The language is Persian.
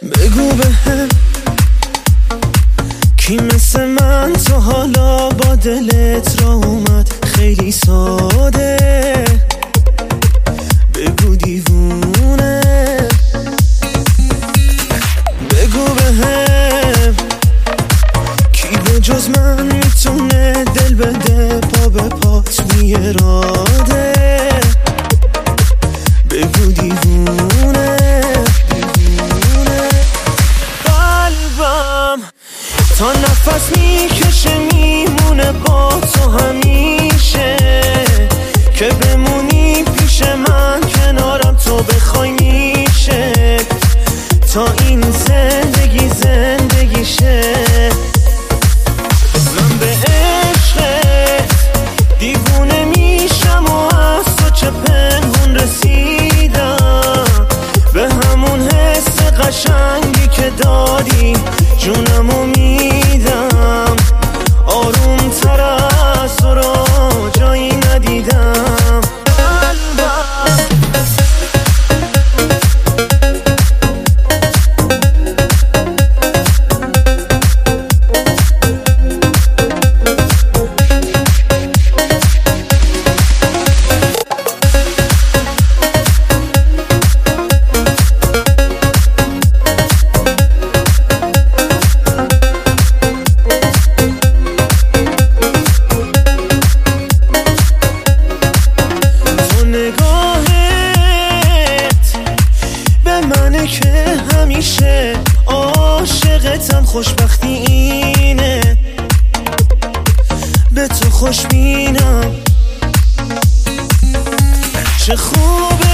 بگو بهم کی مثل من تو حالا با دلت را اومد خیلی ساده. بگو دیوونه، بگو بهم کی به جز من میتونه دل بده پا به پات میراده. بگو دیوونه، قلبم تا نفس میکشه میمونه با تو همیشه، که بمونی پیش من کنارم تو بخوای میشه، تا این زندگی زندگیشه. من به عشقت دیوونه میشم و از تو چه پنهون رسیدم، به همون حس قشنگی که دادی جونمو میدم. آروم تر از تو رو جایی ندیدم. که همیشه عاشقتم، خوشبختی اینه به تو خوشبینم. چه خوبه